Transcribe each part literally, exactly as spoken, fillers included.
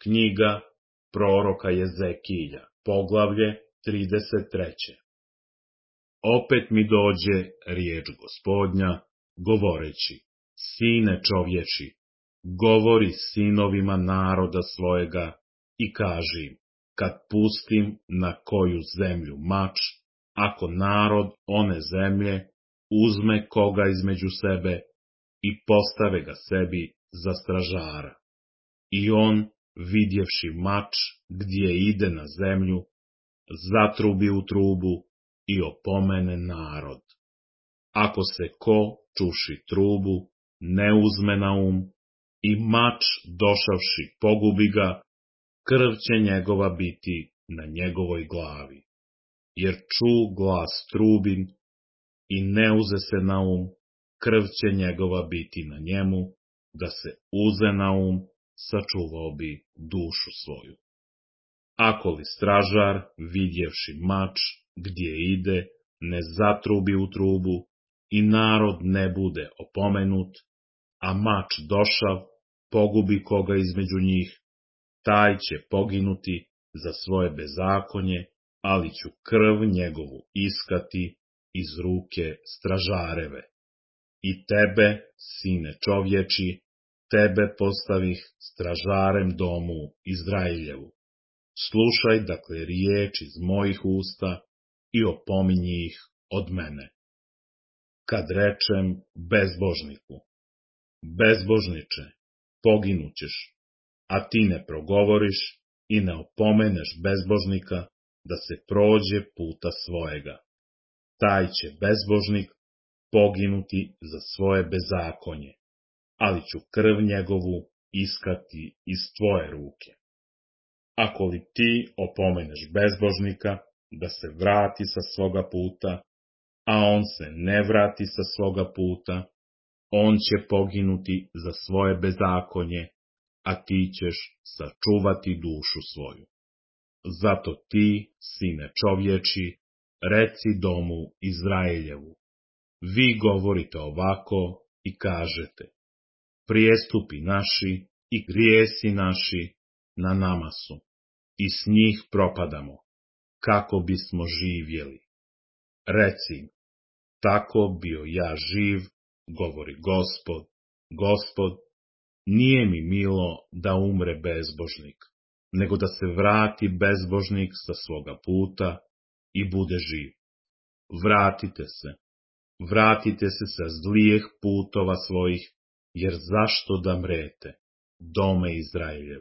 Knjiga proroka Jezekilja, poglavlje trideset treće. Opet mi dođe riječ Gospodnja, govoreći: Sine čovječi, govori sinovima naroda svojega i kaži im: kad pustim na koju zemlju mač, ako narod one zemlje uzme koga između sebe i postave ga sebi za stražara, i on, vidjevši mač gdje ide na zemlju, zatrubi u trubu i opomene narod. Ako se ko, čuši trubu, ne uzme na um, i mač došavši pogubi ga, krv će njegova biti na njegovoj glavi. Jer ču glas trubin i ne uze se na um, krv će njegova biti na njemu, da se uze na um, sačuvao bi dušu svoju. Ako li stražar, vidjevši mač gdje ide, ne zatrubi u trubu i narod ne bude opomenut, a mač došav, pogubi koga između njih, taj će poginuti za svoje bezakonje, ali ću krv njegovu iskati iz ruke stražareve. I tebe, sine čovječi, tebe postavih stražarem domu Izrailjevu. Slušaj dakle riječ iz mojih usta i opominji ih od mene. Kad rečem bezbožniku: bezbožniče, poginućeš, a ti ne progovoriš i ne opomeneš bezbožnika da se prođe puta svojega, taj će bezbožnik poginuti za svoje bezakonje, ali ću krv njegovu iskati iz tvoje ruke. Ako li ti opomeneš bezbožnika da se vrati sa svoga puta, a on se ne vrati sa svoga puta, on će poginuti za svoje bezakonje, a ti ćeš sačuvati dušu svoju. Zato ti, sine čovječi, reci domu Izrailjevu: vi govorite ovako i kažete: prijestupi naši i grijesi naši na nama su, i s njih propadamo, kako bismo živjeli. Reci im: tako bio ja živ, govori Gospod, Gospod, nije mi milo da umre bezbožnik, nego da se vrati bezbožnik sa svoga puta i bude živ. Vratite se, vratite se sa zlijeh putova svojih, jer zašto da mrete, dome Izrailjev?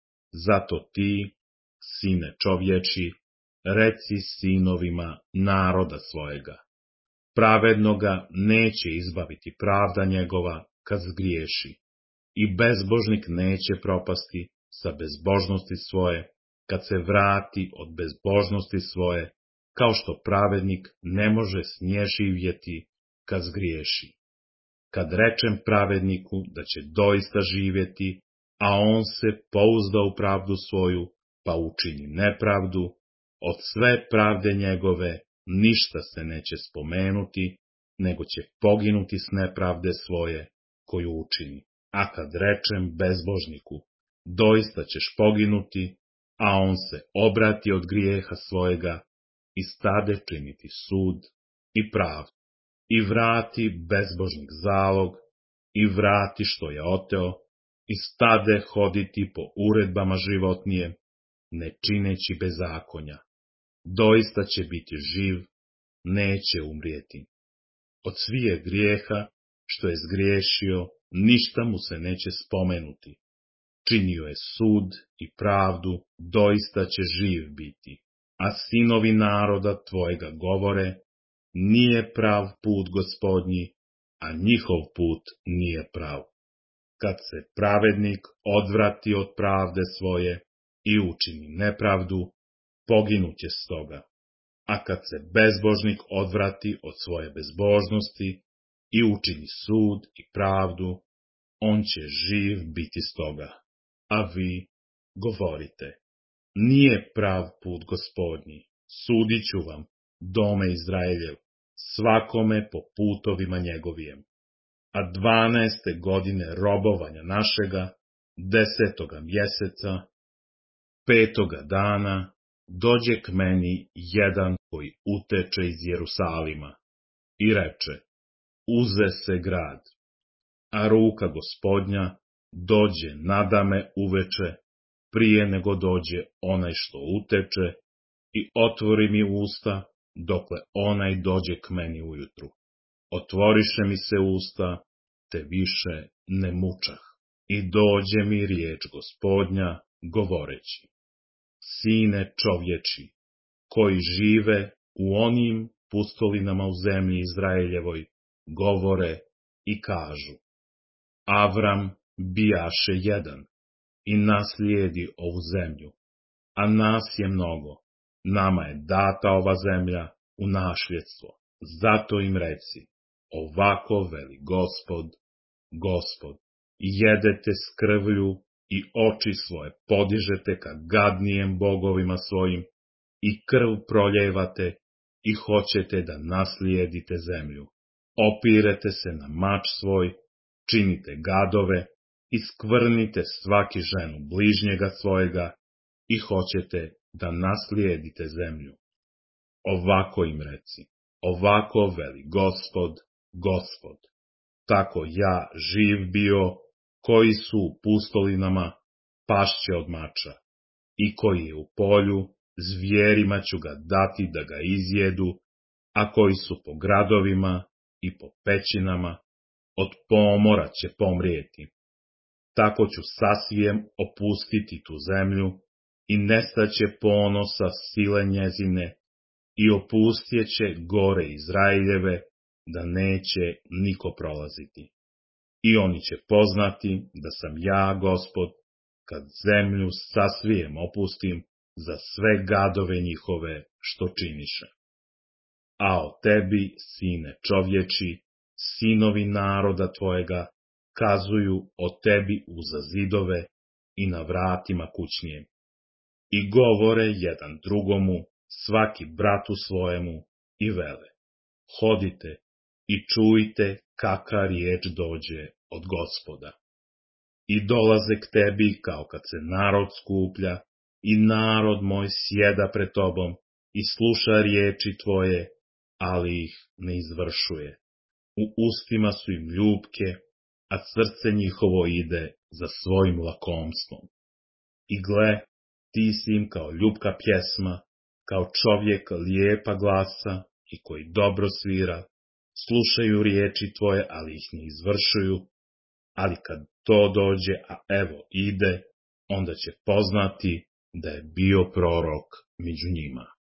Zato ti, sine čovječi, reci sinovima naroda svojega: pravednoga neće izbaviti pravda njegova kad zgriješi, i bezbožnik neće propasti sa bezbožnosti svoje kad se vrati od bezbožnosti svoje, kao što pravednik ne može s nje živjeti kad zgriješi. Kad rečem pravedniku da će doista živjeti, a on se pouzda u pravdu svoju, pa učini nepravdu, od sve pravde njegove ništa se neće spomenuti, nego će poginuti s nepravde svoje koju učini. A kad rečem bezbožniku: doista ćeš poginuti, a on se obrati od grijeha svojega i stade činiti sud i pravdu, i vrati bezbožnik zalog, i vrati što je oteo, i stade hoditi po uredbama životnije, ne čineći bezakonja, doista će biti živ, neće umrijeti. Od svije grijeha što je zgriješio, ništa mu se neće spomenuti. Činio je sud i pravdu, doista će živ biti. A sinovi naroda tvojega govore: nije prav put Gospodnji, a njihov put nije prav. Kad se pravednik odvrati od pravde svoje i učini nepravdu, poginuće stoga. A kad se bezbožnik odvrati od svoje bezbožnosti i učini sud i pravdu, on će živ biti stoga. A vi govorite: nije prav put Gospodnji, sudit ću vam, dome Izraeljev, svakome po putovima njegovijem. A dvanaeste godine robovanja našega, desetoga mjeseca, Petoga dana dođe k meni jedan koji uteče iz Jerusalima i reče, uze se grad, a ruka Gospodnja dođe nadame uveče, prije nego dođe onaj što uteče i otvori mi usta, dokle onaj dođe k meni ujutru. Otvoriše mi se usta, te više ne mučah. I dođe mi riječ Gospodnja, govoreći, sine čovječi, koji žive u onim pustolinama u zemlji Izraeljevoj, govore i kažu, Avram bijaše jedan i naslijedi ovu zemlju, a nas je mnogo, nama je data ova zemlja u našljedstvo, zato im reci, ovako veli Gospod, Gospod, jedete s krvlju i oči svoje podižete ka gadnijem bogovima svojim i krv proljevate i hoćete da naslijedite zemlju. Opirete se na mač svoj, činite gadove i skvrnite svaki ženu bližnjega svojega i hoćete da naslijedite zemlju. Ovako im reci, ovako veli Gospod, Gospod, tako ja živ bio, koji su u pustolinama, pašće od mača, i koji je u polju, zvijerima ću ga dati da ga izjedu, a koji su po gradovima i po pećinama, od pomora će pomrijeti. Tako ću sasvijem opustiti tu zemlju i nestaće ponosa sile njezine i opustjeće gore Izraeljeve, da neće niko prolaziti. I oni će poznati da sam ja, Gospod, kad zemlju sasvijem opustim za sve gadove njihove što činiše. A o tebi, sine čovječi, sinovi naroda tvojega, kazuju o tebi uza zidove i na vratima kućnijem. I govore jedan drugomu, svaki bratu svojemu, i vele, hodite i čujte kakva riječ dođe od Gospoda. I dolaze k tebi kao kad se narod skuplja, i narod moj sjeda pred tobom i sluša riječi tvoje, ali ih ne izvršuje. U ustima su im ljubke, a srce njihovo ide za svojim lakomstvom. I gle, ti si im kao ljubka pjesma, kao čovjek lijepa glasa i koji dobro svira, slušaju riječi tvoje, ali ih ne izvršuju, ali kad to dođe, a evo ide, onda će poznati da je bio prorok među njima.